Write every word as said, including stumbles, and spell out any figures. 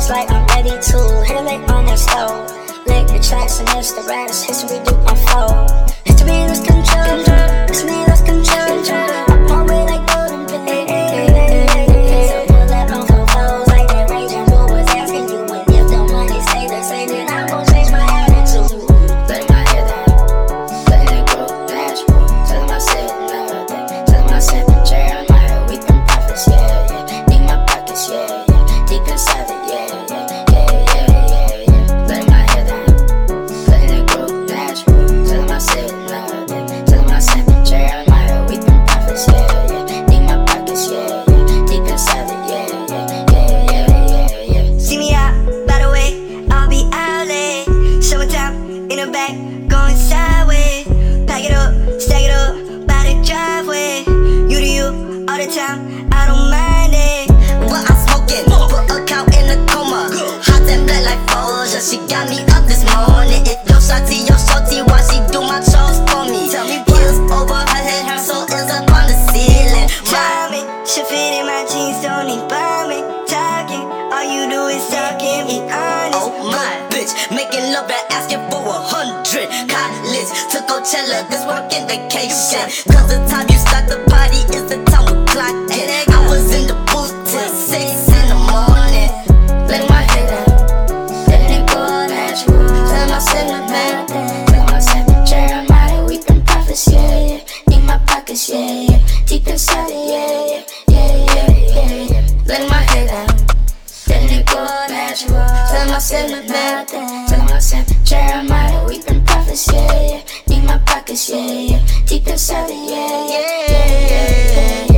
it's like I'm ready to hit a lick on that stove. Lick the tracks and it's the rest, history do unfold. History lose control, history lost control. I'm my way like golden pins. So pull up on four foes like that raging bull was asking you. And if the money stay the same, then I'm gon' change my attitude. Letting my head down, letting it grow natural. Telling myself nothing, telling myself Jeremiah, we them prophets, yeah, yeah. Need my pockets, yeah, yeah. Deep inside it, yeah, yeah, yeah, yeah, yeah, yeah. Letting my head down, letting it grow natural. Telling myself nothing, telling myself Jeremiah, we them prophets, yeah, yeah. Need my pockets, yeah, yeah. Deep inside it, yeah, yeah, yeah, yeah, yeah, yeah. See me out, by the way, I'll be out late. Summertime, in the back, going sideways. Pack it up, stack it up, by the driveway. You to you, all the time, I don't mind it. What I'm smoking, put a cow in a coma. Hot and black like Folger, she got me up this morning. If your shawty, your shorty, why she do my chores for me? Tell me pills over her head, her soul is up on the ceiling. Try me, she fit in my jeans, don't need buy me. Talking, all you do is talking, be honest. Oh my bitch, making love and asking for a hundred. College to Coachella, this working vacation. Cause the time you start the party is the time we clock in. I was in the booth till six in the morning. Letting my head down, letting it go natural. Telling myself nothing, telling myself Jeremiah, we them prophets, yeah, yeah. Need my pockets, yeah, yeah. Deep inside it, yeah, yeah, yeah, yeah, yeah. Letting my head down, letting it go natural. Telling myself nothing, telling myself Jeremiah, we them prophets, yeah, yeah. Need my pockets, yeah, yeah. Deep inside it, yeah, yeah, yeah, yeah, yeah.